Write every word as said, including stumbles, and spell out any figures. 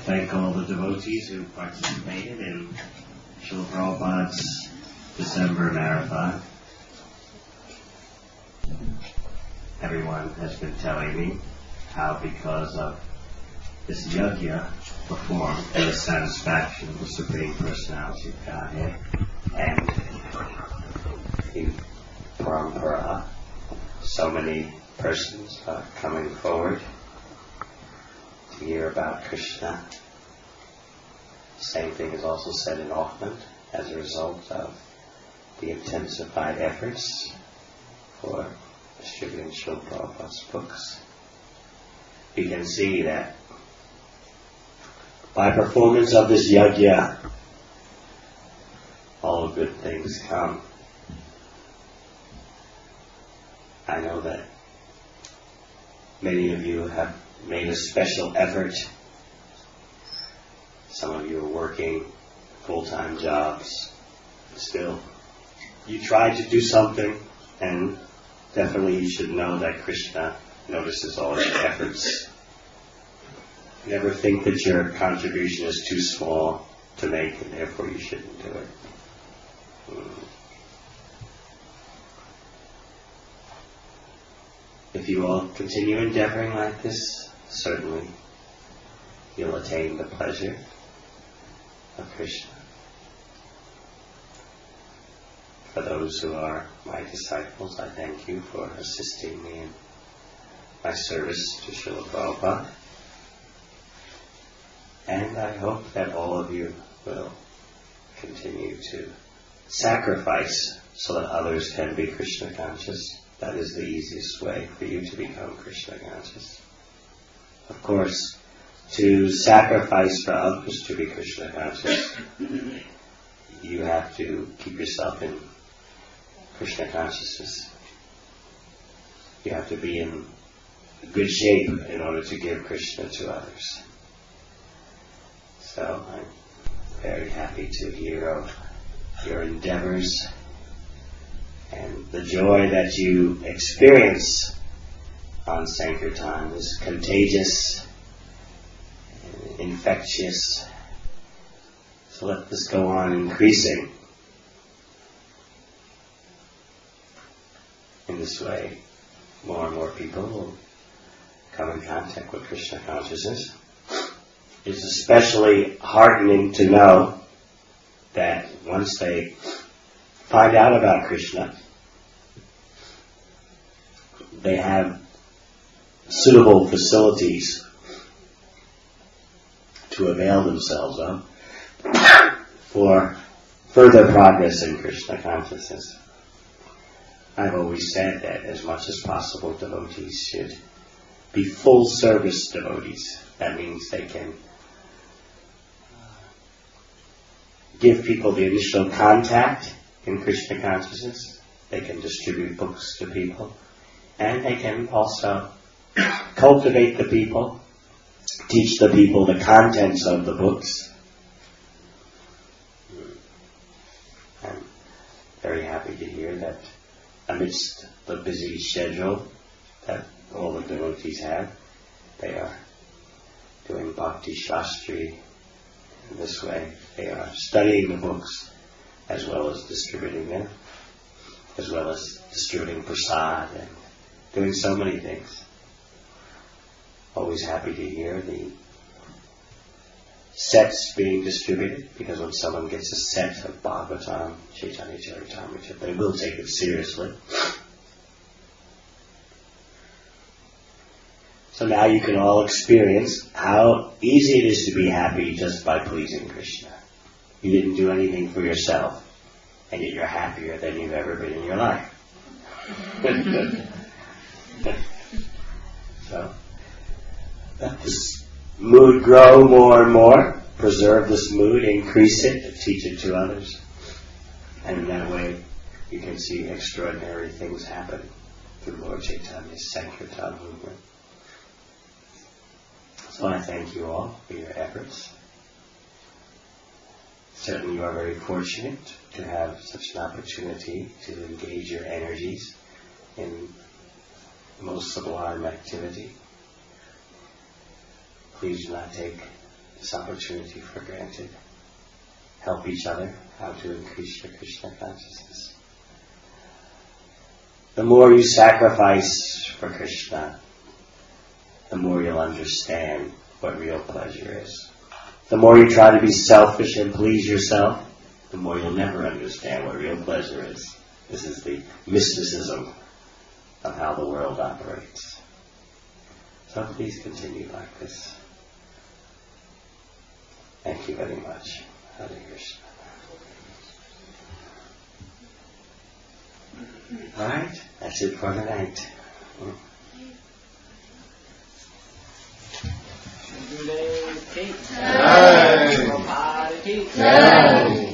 thank all the devotees who participated in Srila Prabhupada's December Marathon. Everyone has been telling me how, because of this yajna performed in the satisfaction of the Supreme Personality of Godhead and in Parampara, so many persons are coming forward to hear about Krishna. Same thing is also said in Auckland as a result of the intensified efforts for distributing Srila Prabhupada's books. We can see that by performance of this yajna, all good things come. I know that many of you have made a special effort. Some of you are working full-time jobs. Still, you tried to do something, and definitely you should know that Krishna notices all your efforts. Never think that your contribution is too small to make, and therefore you shouldn't do it. Hmm. If you all continue endeavoring like this, certainly you'll attain the pleasure of Krishna. For those who are my disciples, I thank you for assisting me in my service to Srila Prabhupada. And I hope that all of you will continue to sacrifice so that others can be Krishna conscious. That is the easiest way for you to become Krishna conscious. Of course, to sacrifice for others to be Krishna conscious, you have to keep yourself in Krishna consciousness. You have to be in good shape in order to give Krishna to others. So I'm very happy to hear of your endeavors and the joy that you experience on Sankirtan is contagious and infectious. So let this go on increasing. In this way, more and more people will come in contact with Krishna consciousness. It is especially heartening to know that once they find out about Krishna, they have suitable facilities to avail themselves of for further progress in Krishna consciousness. I've always said that as much as possible devotees should be full service devotees. That means they can give people the initial contact in Krishna consciousness. They can distribute books to people. And they can also cultivate the people, teach the people the contents of the books. I'm very happy to hear that amidst the busy schedule that all the devotees have, they are doing Bhakti Shastri in this way. They are studying the books as well as distributing them, as well as distributing prasad and doing so many things. Always happy to hear the sets being distributed, because when someone gets a set of Bhagavatam, Chaitanya Charitamrita, they will take it seriously. So now you can all experience how easy it is to be happy just by pleasing Krishna. You didn't do anything for yourself, and yet you're happier than you've ever been in your life. So, let this mood grow more and more. Preserve this mood, increase it, teach it to others. And in that way, you can see extraordinary things happen through Lord Chaitanya's Sankirtan movement. So I thank you all for your efforts. Certainly you are very fortunate to have such an opportunity to engage your energies in most sublime activity. Please do not take this opportunity for granted. Help each other how to increase your Krishna consciousness. The more you sacrifice for Krishna, the more you'll understand what real pleasure is. The more you try to be selfish and please yourself, the more you'll never understand what real pleasure is. This is the mysticism of how the world operates. So please continue like this. Thank you very much. Hare Krishna. Alright, that's it for the night. Jai. Jai.